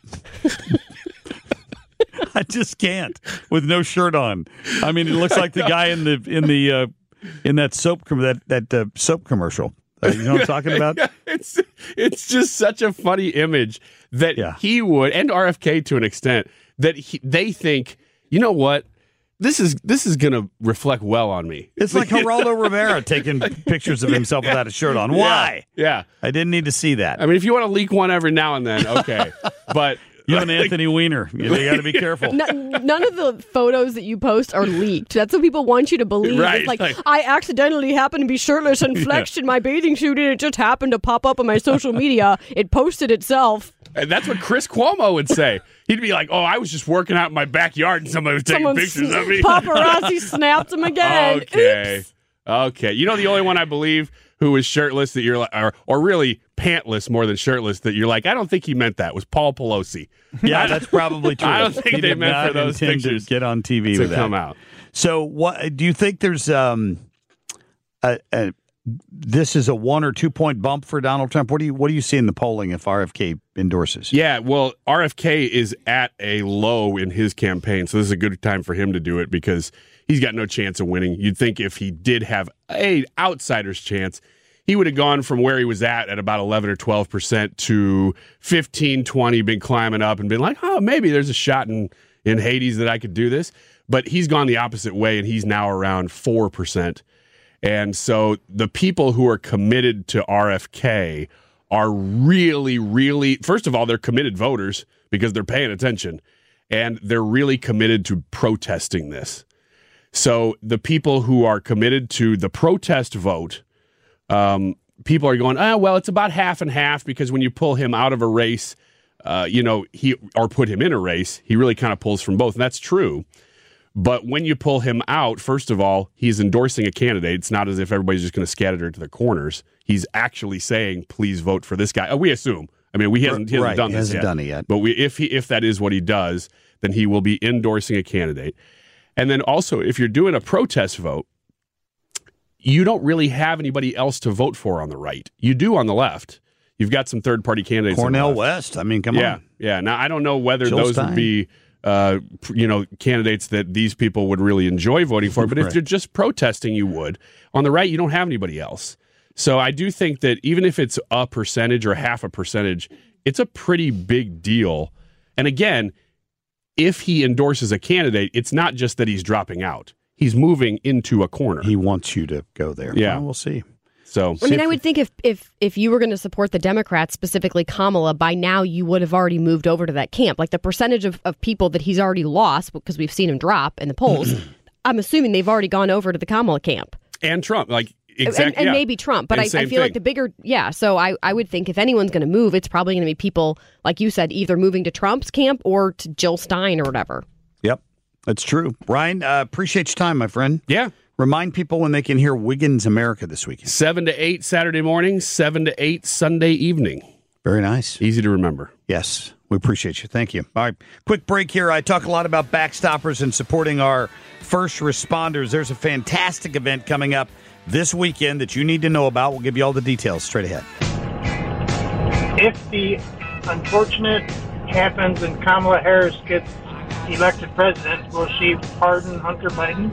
I just can't with no shirt on. I mean, it looks like the guy in that soap commercial. You know what I'm talking about? It's just such a funny image that he would, and RFK to an extent, that they think, you know what, this is going to reflect well on me. It's like Geraldo Rivera taking pictures of himself without a shirt on. Why? Yeah. I didn't need to see that. I mean, if you want to leak one every now and then, okay. But You and Anthony Weiner. They got to be careful. None of the photos that you post are leaked. That's what people want you to believe. Right, It's like, like- I accidentally happened to be shirtless and flexed in my bathing suit, and it just happened to pop up on my social media. It posted itself. And that's what Chris Cuomo would say. He'd be like, "Oh, I was just working out in my backyard, and somebody was taking Someone pictures of me." Paparazzi snapped him again. Okay. Oops. Okay. You know the only one I believe who was shirtless that you're like, or really pantless more than shirtless that you're like, I don't think he meant that, was Paul Pelosi. Yeah, that's probably true. I don't think He they did meant not for those intend to pictures get on TV to with come that. out. So, what do you think? There's this is a 1 or 2 point bump for Donald Trump. What do you see in the polling if RFK endorses? Yeah, well, RFK is at a low in his campaign, so this is a good time for him to do it because he's got no chance of winning. You'd think if he did have a outsider's chance, he would have gone from where he was at about 11 or 12% to 15, 20, been climbing up and been like, oh, maybe there's a shot in Hades that I could do this. But he's gone the opposite way, and he's now around 4%. And so the people who are committed to RFK are really, really, first of all, they're committed voters because they're paying attention, and they're really committed to protesting this. So the people who are committed to the protest vote, people are going, well, it's about half and half because when you pull him out of a race, or put him in a race, he really kind of pulls from both. And that's true. But when you pull him out, first of all, he's endorsing a candidate. It's not as if everybody's just going to scatter to the corners. He's actually saying, please vote for this guy. We assume. I mean, he hasn't done this yet. He hasn't done it yet. But if that is what he does, then he will be endorsing a candidate. And then also, if you're doing a protest vote, you don't really have anybody else to vote for on the right. You do on the left. You've got some third-party candidates. Cornel West. I mean, come on. Yeah. Now, I don't know whether Jill those Stein. would be candidates that these people would really enjoy voting for. But if you're just protesting, you would. On the right, you don't have anybody else. So I do think that even if it's a percentage or half a percentage, it's a pretty big deal. And again, if he endorses a candidate, it's not just that he's dropping out. He's moving into a corner. He wants you to go there. Yeah. Well, we'll see. So I mean, I would think if you were going to support the Democrats, specifically Kamala, by now you would have already moved over to that camp. Like the percentage of people that he's already lost because we've seen him drop in the polls, I'm assuming they've already gone over to the Kamala camp. And Trump, like exactly, and maybe Trump, but I feel like the bigger, so I would think if anyone's going to move, it's probably going to be people, like you said, either moving to Trump's camp or to Jill Stein or whatever. Yep, that's true. Ryan, appreciate your time, my friend. Yeah. Remind people when they can hear Wiggins America this weekend. 7 to 8 Saturday morning, 7 to 8 Sunday evening. Very nice. Easy to remember. Yes, we appreciate you. Thank you. All right, quick break here. I talk a lot about backstoppers and supporting our first responders. There's a fantastic event coming up this weekend that you need to know about. We'll give you all the details straight ahead. If the unfortunate happens and Kamala Harris gets elected president, will she pardon Hunter Biden?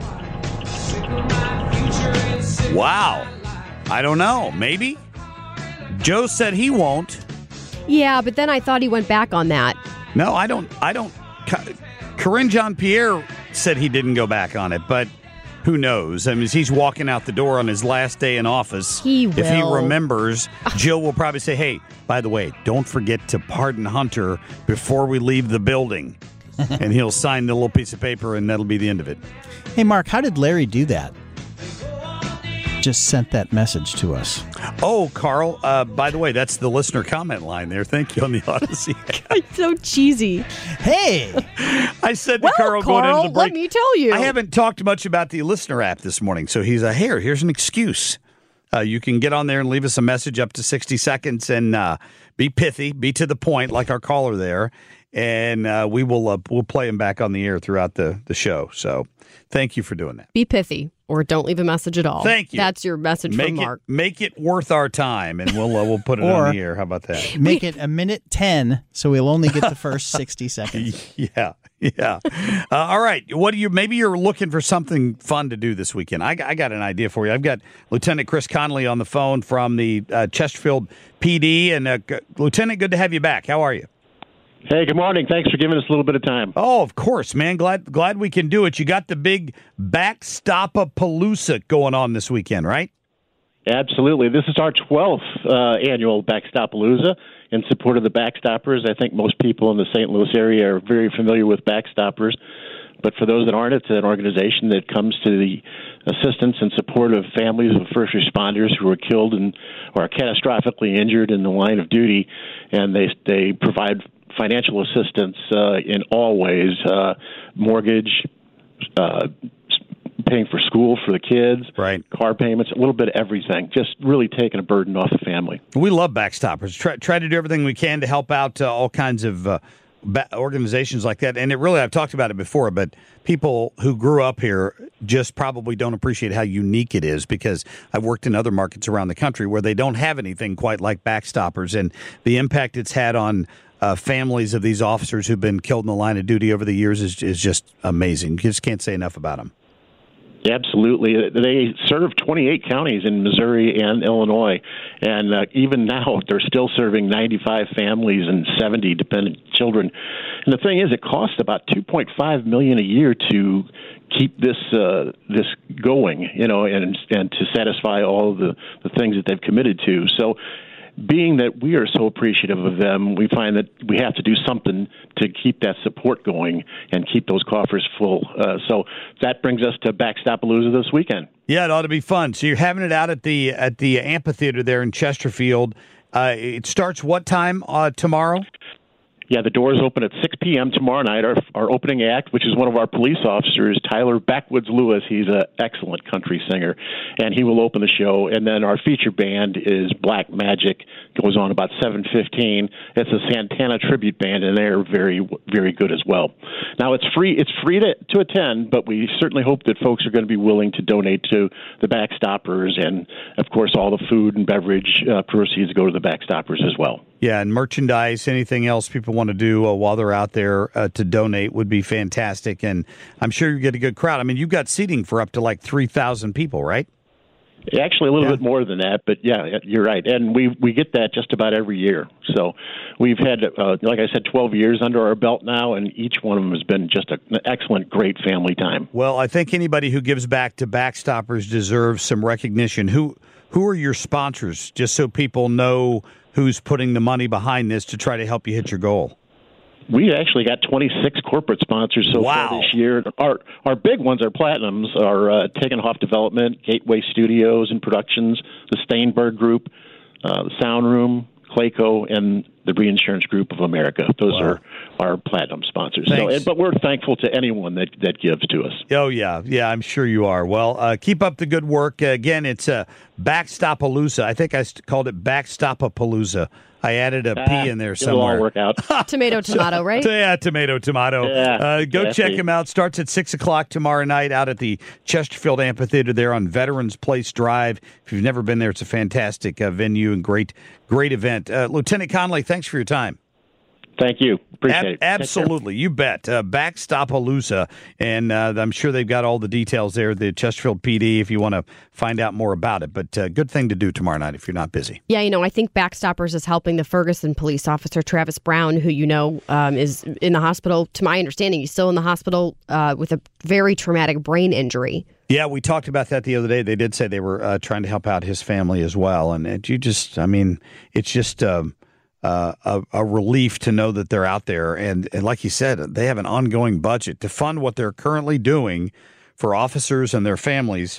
Wow. I don't know. Maybe. Joe said he won't. Yeah, but then I thought he went back on that. No, I don't. Karine Jean-Pierre said he didn't go back on it, but who knows? I mean, he's walking out the door on his last day in office. He will. If he remembers, Jill will probably say, hey, by the way, don't forget to pardon Hunter before we leave the building. And he'll sign the little piece of paper, and that'll be the end of it. Hey, Mark, how did Larry do that? Just sent that message to us. Oh, Carl, by the way, that's the listener comment line there. Thank you on the Odyssey. It's so cheesy. Hey! I said to Carl going into the break, let me tell you. I haven't talked much about the listener app this morning, so he's here's an excuse. You can get on there and leave us a message up to 60 seconds and be pithy, be to the point like our caller there, and we'll play him back on the air throughout the show. So thank you for doing that. Be pithy or don't leave a message at all. Thank you. That's your message from Mark. Make it worth our time, and we'll put it on the air. How about that? Make it a minute 10, so we'll only get the first 60 seconds. Yeah. All right. Maybe you're looking for something fun to do this weekend. I got an idea for you. I've got Lieutenant Chris Connolly on the phone from the Chesterfield PD. And Lieutenant, good to have you back. How are you? Hey, good morning. Thanks for giving us a little bit of time. Oh, of course, man. Glad we can do it. You got the big Backstop-a-Palooza going on this weekend, right? Absolutely. This is our 12th annual Backstopalooza in support of the Backstoppers. I think most people in the St. Louis area are very familiar with Backstoppers. But for those that aren't, it's an organization that comes to the assistance and support of families of first responders who are killed or are catastrophically injured in the line of duty. And they provide financial assistance in all ways, mortgage, paying for school for the kids, right? Car payments, a little bit of everything, just really taking a burden off the family. We love Backstoppers. Try to do everything we can to help out all kinds of organizations like that. And it really, I've talked about it before, but people who grew up here just probably don't appreciate how unique it is, because I've worked in other markets around the country where they don't have anything quite like Backstoppers, and the impact it's had on families of these officers who've been killed in the line of duty over the years is just amazing. You just can't say enough about them. Absolutely. They serve 28 counties in Missouri and Illinois, and even now they're still serving 95 families and 70 dependent children. And the thing is, it costs about $2.5 million a year to keep this going, and to satisfy all of the things that they've committed to. So, being that we are so appreciative of them, we find that we have to do something to keep that support going and keep those coffers full. So that brings us to Backstopalooza this weekend. Yeah, it ought to be fun. So you're having it out at the amphitheater there in Chesterfield. It starts what time tomorrow? Yeah, the doors open at 6 p.m. tomorrow night. Our opening act, which is one of our police officers, Tyler Backwoods Lewis. He's an excellent country singer, and he will open the show. And then our feature band is Black Magic. Goes on about 7:15. It's a Santana tribute band, and they're very, very good as well. Now, it's free. It's free to attend, but we certainly hope that folks are going to be willing to donate to the Backstoppers, and of course, all the food and beverage proceeds go to the Backstoppers as well. Yeah, and merchandise, anything else people want to do while they're out there to donate would be fantastic. And I'm sure you get a good crowd. I mean, you've got seating for up to like 3,000 people, right? Actually, a little bit more than that, but yeah, you're right. And we get that just about every year. So we've had, like I said, 12 years under our belt now, and each one of them has been just an excellent, great family time. Well, I think anybody who gives back to Backstoppers deserves some recognition. Who are your sponsors, just so people know who's putting the money behind this to try to help you hit your goal? We actually got 26 corporate sponsors so far this year. Our big ones, our platinums, are Takenhoff Development, Gateway Studios and Productions, the Steinberg Group, the Sound Room, Clayco, and the Reinsurance Group of America. Those are our platinum sponsors. So, but we're thankful to anyone that gives to us. Oh, yeah. Yeah, I'm sure you are. Well, keep up the good work. Again, it's Backstopalooza. I think I called it Backstopapalooza. I added a P in there somewhere. It'll all work out. Tomato, right? Yeah, tomato. Yeah, go check him out. Starts at 6 o'clock tomorrow night out at the Chesterfield Amphitheater there on Veterans Place Drive. If you've never been there, it's a fantastic venue and great event. Lieutenant Conley, thanks for your time. Thank you. Appreciate it. Absolutely. You bet. Backstopalooza. And I'm sure they've got all the details there, the Chesterfield PD, if you want to find out more about it. But good thing to do tomorrow night if you're not busy. Yeah, I think Backstoppers is helping the Ferguson police officer, Travis Brown, who is in the hospital. To my understanding, he's still in the hospital with a very traumatic brain injury. Yeah, we talked about that the other day. They did say they were trying to help out his family as well. And it's just a relief to know that they're out there. And like you said, they have an ongoing budget to fund what they're currently doing for officers and their families.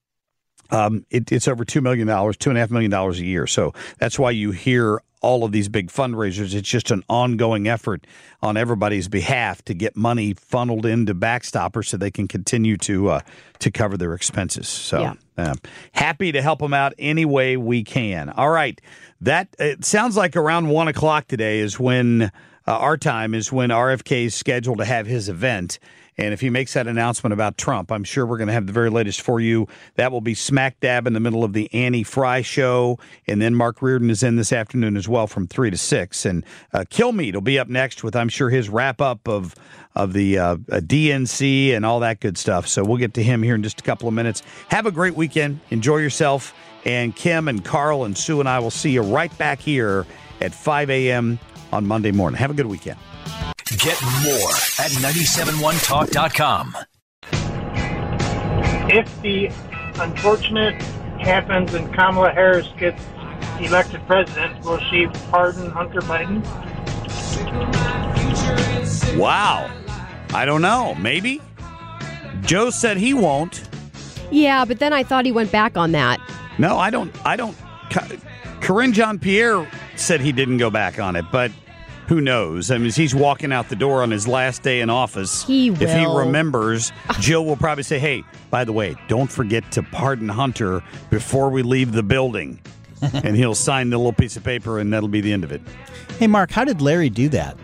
It's over $2 million, $2.5 million a year. So that's why you hear all of these big fundraisers. It's just an ongoing effort on everybody's behalf to get money funneled into Backstoppers so they can continue to cover their expenses. So happy to help them out any way we can. All right. It sounds like around 1 o'clock today is when our time is when RFK is scheduled to have his event. And if he makes that announcement about Trump, I'm sure we're going to have the very latest for you. That will be smack dab in the middle of the Annie Fry show. And then Mark Reardon is in this afternoon as well from 3 to 6. And Kilmeade will be up next with, I'm sure, his wrap-up of the DNC and all that good stuff. So we'll get to him here in just a couple of minutes. Have a great weekend. Enjoy yourself. And Kim and Carl and Sue and I will see you right back here at 5 a.m. on Monday morning. Have a good weekend. Get more at 971talk.com. If the unfortunate happens and Kamala Harris gets elected president, will she pardon Hunter Biden? Wow. I don't know. Maybe. Joe said he won't. Yeah, but then I thought he went back on that. No, I don't. Karine Jean-Pierre said he didn't go back on it, but who knows? I mean, as he's walking out the door on his last day in office, if he remembers, Joe will probably say, hey, by the way, don't forget to pardon Hunter before we leave the building. And he'll sign the little piece of paper, and that'll be the end of it. Hey, Mark, how did Larry do that?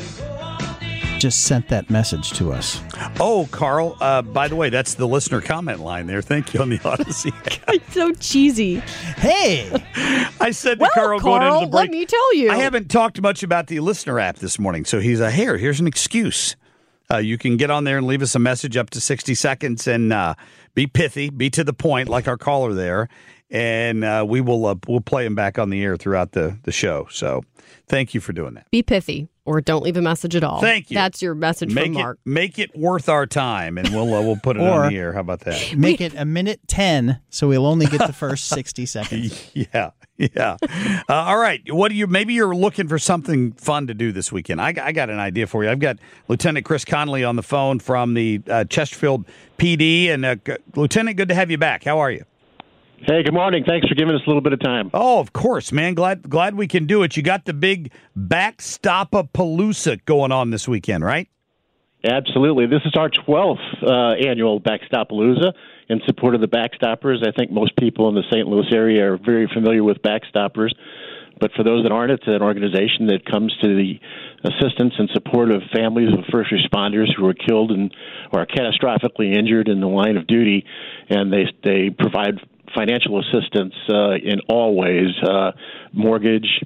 Just sent that message to us. Oh, Carl, by the way, that's the listener comment line there. Thank you on the Odyssey. It's so cheesy. Hey! I said to Carl going into the break, let me tell you. I haven't talked much about the listener app this morning, so he's here's an excuse. You can get on there and leave us a message up to 60 seconds and be pithy, be to the point like our caller there, and we'll play him back on the air throughout the show. So thank you for doing that. Be pithy. Or don't leave a message at all. Thank you. That's your message from Mark. Make it worth our time, and we'll put it on the air. How about that? Make it a minute 10, so we'll only get the first 60 seconds. Yeah. All right. Maybe you're looking for something fun to do this weekend. I got an idea for you. I've got Lieutenant Chris Connolly on the phone from the Chesterfield PD. And Lieutenant, good to have you back. How are you? Hey, good morning. Thanks for giving us a little bit of time. Oh, of course, man. Glad we can do it. You got the big Backstop-a-Palooza going on this weekend, right? Absolutely. This is our 12th annual Backstop-a-Palooza in support of the Backstoppers. I think most people in the St. Louis area are very familiar with Backstoppers. But for those that aren't, it's an organization that comes to the assistance and support of families of first responders who are killed or are catastrophically injured in the line of duty. And they provide financial assistance in all ways, mortgage,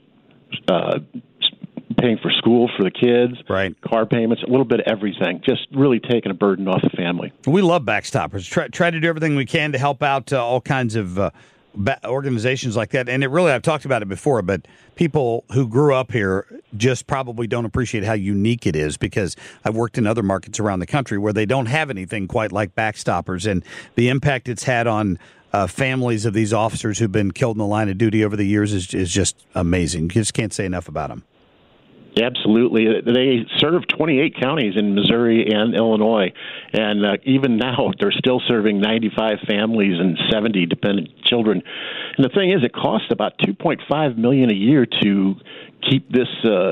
paying for school for the kids, right? Car payments, a little bit of everything, just really taking a burden off the family. We love Backstoppers. Try to do everything we can to help out all kinds of organizations like that. And I've talked about it before, but people who grew up here just probably don't appreciate how unique it is, because I've worked in other markets around the country where they don't have anything quite like Backstoppers, and the impact it's had on families of these officers who've been killed in the line of duty over the years is just amazing. You just can't say enough about them. Absolutely. They serve 28 counties in Missouri and Illinois, and even now they're still serving 95 families and 70 dependent children. And the thing is, it costs about $2.5 million a year to keep this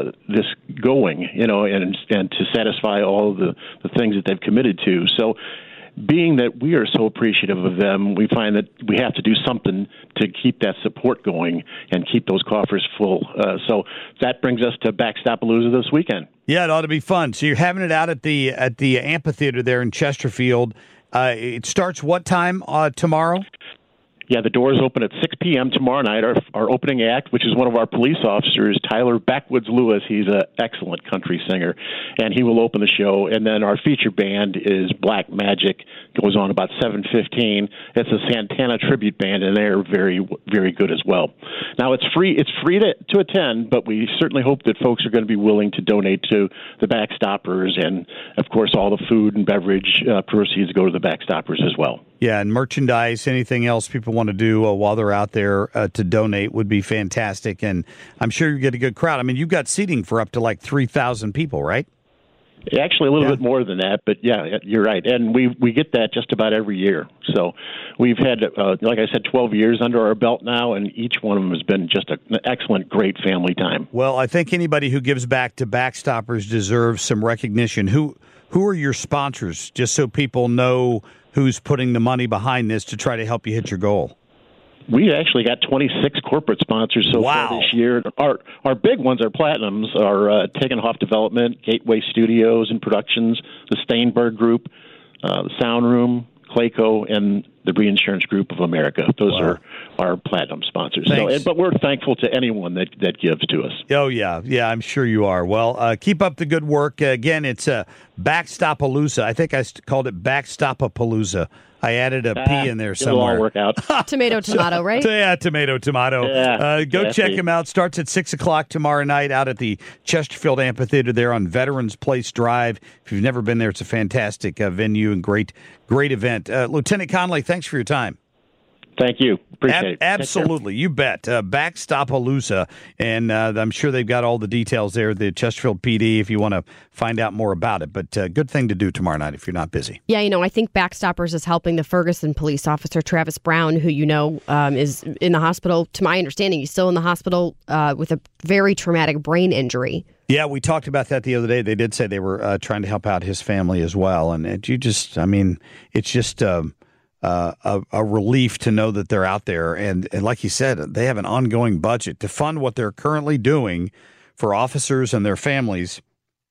going, and to satisfy all the things that they've committed to. So, being that we are so appreciative of them, we find that we have to do something to keep that support going and keep those coffers full. So that brings us to Backstop-a-Palooza this weekend. Yeah, it ought to be fun. So you're having it out at the amphitheater there in Chesterfield. It starts what time tomorrow? Yeah, the doors open at 6 p.m. tomorrow night. Our opening act, which is one of our police officers, Tyler Backwoods Lewis. He's an excellent country singer, and he will open the show. And then our feature band is Black Magic. Goes on about 7:15. It's a Santana tribute band, and they're very, very good as well. Now it's free. It's free to attend, but we certainly hope that folks are going to be willing to donate to the Backstoppers, and of course, all the food and beverage proceeds go to the Backstoppers as well. Yeah, and merchandise, anything else people want to do while they're out there to donate would be fantastic. And I'm sure you get a good crowd. I mean, you've got seating for up to like 3,000 people, right? Actually, a little bit more than that, but yeah, you're right. And we get that just about every year. So we've had, like I said, 12 years under our belt now, and each one of them has been just an excellent, great family time. Well, I think anybody who gives back to Backstoppers deserves some recognition. Who are your sponsors, just so people know who's putting the money behind this to try to help you hit your goal? We actually got 26 corporate sponsors so far this year. Our big ones, our platinums, are Tegenhoff Development, Gateway Studios and Productions, the Steinberg Group, the Sound Room, Clayco, and the Reinsurance Group of America. Those are our platinum sponsors. But we're thankful to anyone that gives to us. Oh, yeah. Yeah, I'm sure you are. Well, keep up the good work. Again, it's Backstop-a-Palooza. I think I called it Backstop-a-Palooza. I added a P in there somewhere. It'll all work out. Tomato, right? Yeah, tomato. Yeah, go check him out. Starts at 6 o'clock tomorrow night out at the Chesterfield Amphitheater there on Veterans Place Drive. If you've never been there, it's a fantastic venue and great event. Lieutenant Connolly, thanks for your time. Thank you. Appreciate it. Absolutely. You bet. Backstop-alooza. And I'm sure they've got all the details there, the Chesterfield PD, if you want to find out more about it. But good thing to do tomorrow night if you're not busy. Yeah, I think Backstoppers is helping the Ferguson police officer, Travis Brown, who is in the hospital. To my understanding, he's still in the hospital with a very traumatic brain injury. Yeah, we talked about that the other day. They did say they were trying to help out his family as well. And it's just a relief to know that they're out there. And like you said, they have an ongoing budget to fund what they're currently doing for officers and their families.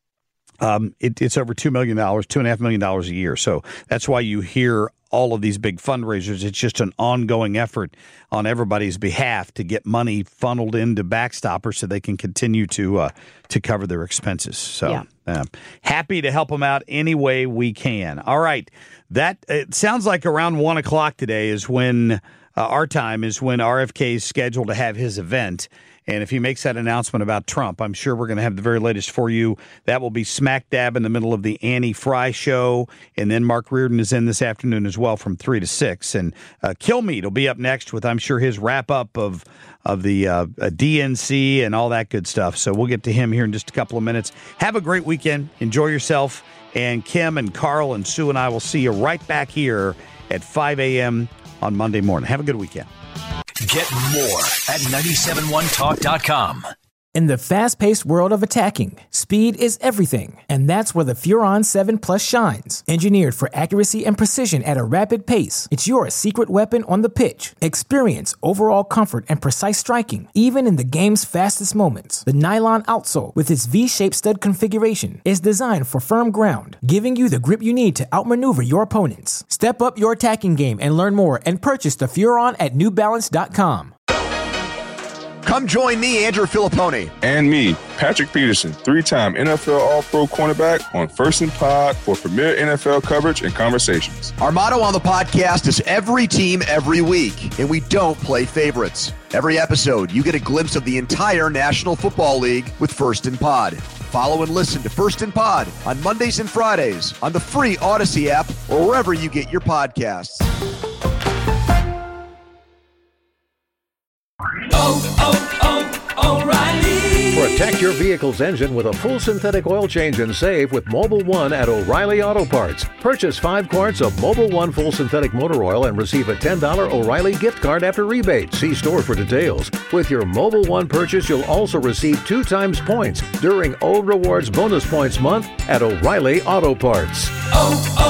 It's over $2 million, $2.5 million a year. So that's why you hear all of these big fundraisers. It's just an ongoing effort on everybody's behalf to get money funneled into Backstoppers so they can continue to cover their expenses. So happy to help them out any way we can. All right. It sounds like around 1 o'clock today is when our time is when RFK is scheduled to have his event. And if he makes that announcement about Trump, I'm sure we're going to have the very latest for you. That will be smack dab in the middle of the Annie Fry show. And then Mark Reardon is in this afternoon as well from 3 to 6. And Kilmeade will be up next with, I'm sure, his wrap-up of the DNC and all that good stuff. So we'll get to him here in just a couple of minutes. Have a great weekend. Enjoy yourself. And Kim and Carl and Sue and I will see you right back here at 5 a.m. on Monday morning. Have a good weekend. Get more at 971talk.com. In the fast-paced world of attacking, speed is everything, and that's where the Furon 7 Plus shines. Engineered for accuracy and precision at a rapid pace, it's your secret weapon on the pitch. Experience overall comfort and precise striking, even in the game's fastest moments. The nylon outsole, with its V-shaped stud configuration, is designed for firm ground, giving you the grip you need to outmaneuver your opponents. Step up your attacking game and learn more and purchase the Furon at NewBalance.com. Come join me, Andrew Filippone. And me, Patrick Peterson, 3-time NFL All-Pro cornerback on First and Pod for premier NFL coverage and conversations. Our motto on the podcast is every team, every week, and we don't play favorites. Every episode, you get a glimpse of the entire National Football League with First and Pod. Follow and listen to First and Pod on Mondays and Fridays on the free Odyssey app or wherever you get your podcasts. O'Reilly. Protect your vehicle's engine with a full synthetic oil change and save with Mobil 1 at O'Reilly Auto Parts. Purchase 5 quarts of Mobil 1 full synthetic motor oil and receive a $10 O'Reilly gift card after rebate. See store for details. With your Mobil 1 purchase, you'll also receive 2 times points during O Rewards Bonus Points Month at O'Reilly Auto Parts.